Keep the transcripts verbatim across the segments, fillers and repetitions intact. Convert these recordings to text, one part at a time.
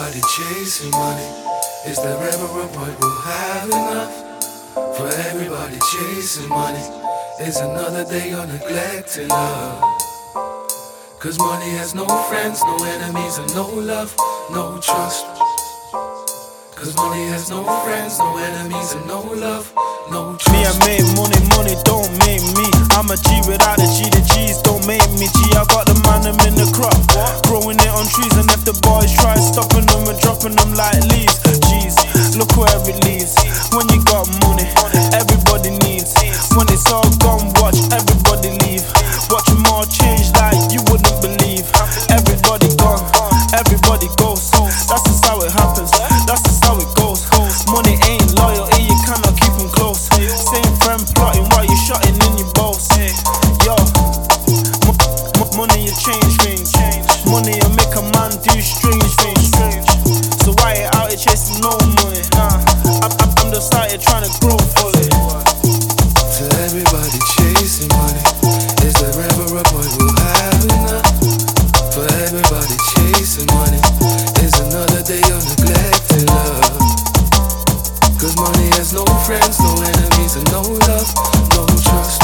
everybody chasing money, is there ever a point we'll have enough? For everybody chasing money, is another day of neglecting love. Cause money has no friends, no enemies, and no love, no trust. Cause money has no friends, no enemies, and no love, no trust. Me, I make money, money don't make me. I'm a G without the G, the G's don't make me G. I got the man, I'm in the crop, growing it on trees. And if the boys try stopping them, we're dropping them like leaves. G's, look where it leads. When you got money, everybody needs. When it's all gone, watch everybody leave. Watch them all change like you wouldn't believe. Everybody gone, everybody goes. That's just how it happens, that's just how it goes. Money ain't loyal, eh, you cannot keep them close. Same friend plotting while you shotting in your boss. Yo, m- m- money you change things. Money you make a man do strange things. So why you out here chasing no money? Nah, I'm, I'm, I'm just out here trying to grow fully. To everybody chasing money, is there ever a point we'll have enough? For everybody chasing money, is another day of neglecting love. Cause money has no friends, no enemies, and no love, no trust.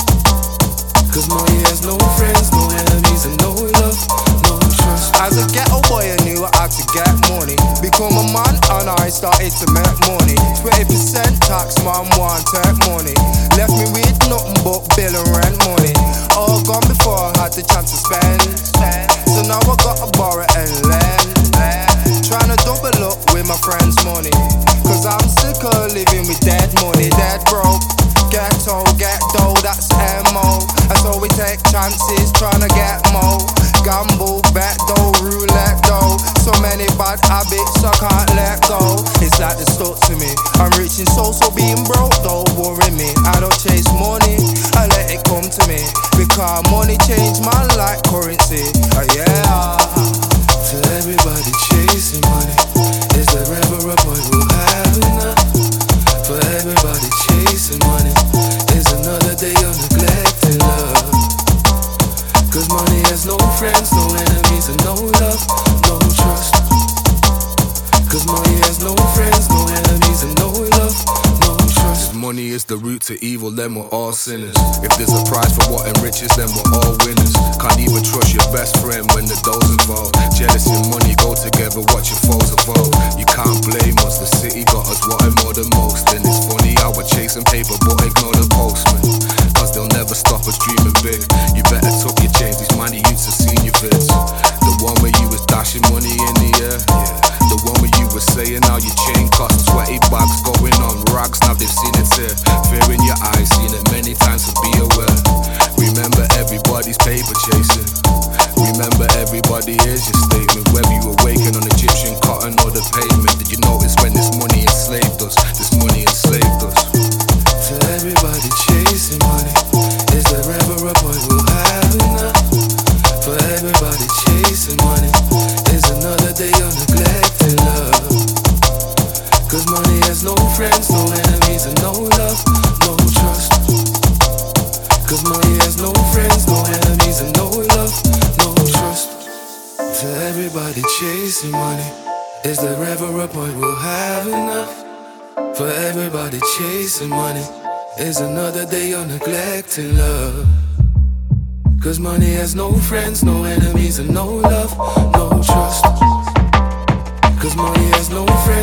Cause money has no friends, no enemies, and no love, no trust. As a ghetto boy, I knew I had to get money. Become a man and I started to make money. twenty percent tax, man, want take money. Left me with nothing but bill and rent money. All gone before I had the chance to spend. So now I gotta borrow and lend. Trying to double up with my friends' money. Cause I'm sick of living with dead money, dead broke. Ghetto, get dough, that's M O. And so we take chances trying to get more. Gamble, bet dough, roulette dough. So many bad habits I can't let go. It's like they're stuck to me. I'm reaching so, so being broke don't worry me. I don't chase money, I let it come to me. Because money change man like currency. Oh yeah. To everybody chasing money, is there ever a point we'll have enough? For everybody chasing money, is another day of neglecting love. Cause money has no friends, no enemies, and no love, no trust. Cause money has no friends, no enemies, and no love, no trust. If money is the root to evil, then we're all sinners. If there's a prize for what enriches, then we're all winners. Can't even trust your best friend when the dough's involved. Jealousy and money go together, watch your foes evolve. You can't blame us, the city got us wanting more than most. And it's funny how we're chasing paper but ignore the postman. Cause they'll never stop us dreaming big. You better tuck your chains, these man youths have seen your vids. The one where you was dashing money in the air, yeah. The one where you were saying how your chain cost twenty bags, going on rags, now they've seen it here. Fear in your eyes, seen it many times, so be aware. Remember everybody's paper chasing. Remember everybody here's your statement. Whether you were waking on Egyptian cotton or the pavement, did you notice when this money enslaved us? This money enslaved us. To everybody chasing money, is there ever a point we'll have enough? For everybody chasing money, is another day of neglecting love. Cause money has no friends, no enemies, and no love, no trust. Cause money has no friends, no enemies, and no love, no trust. To everybody chasing money, is there ever a point we'll have enough? For everybody chasing money, is another day of neglecting love. Cause money has no friends, no enemies, and no love, no trust. Cause money has no friends.